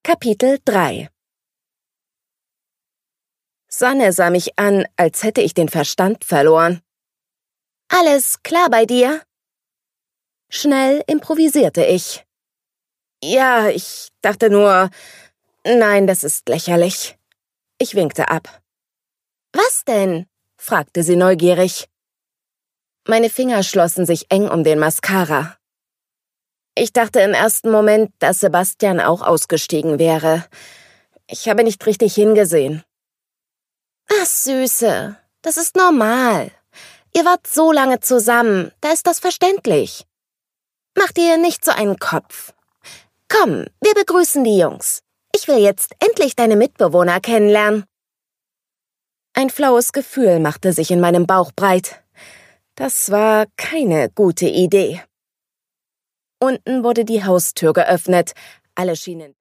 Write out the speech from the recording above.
Kapitel 3 Sanne sah mich an, als hätte ich den Verstand verloren. »Alles klar bei dir?« Schnell improvisierte ich. »Ja, ich dachte nur, nein, das ist lächerlich.« Ich winkte ab. »Was denn?« fragte sie neugierig. Meine Finger schlossen sich eng um den Mascara. Ich dachte im ersten Moment, dass Sebastian auch ausgestiegen wäre. Ich habe nicht richtig hingesehen. »Ach, Süße, das ist normal. Ihr wart so lange zusammen, da ist das verständlich. Mach dir nicht so einen Kopf. Komm, wir begrüßen die Jungs. Ich will jetzt endlich deine Mitbewohner kennenlernen.« Ein flaues Gefühl machte sich in meinem Bauch breit. Das war keine gute Idee. Unten wurde die Haustür geöffnet. Alle schienen